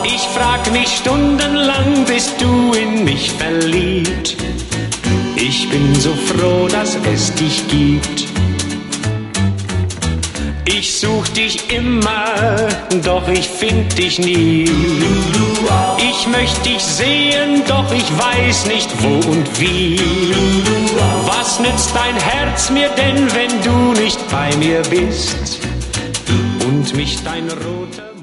Ich frag mich stundenlang, bist du in mich verliebt? Ich bin so froh, dass es dich gibt. Ich such dich immer, doch ich find dich nie. Ich möchte dich sehen, doch ich weiß nicht wo und wie. Was nützt dein Herz mir denn, wenn du nicht bei mir bist und mich dein roter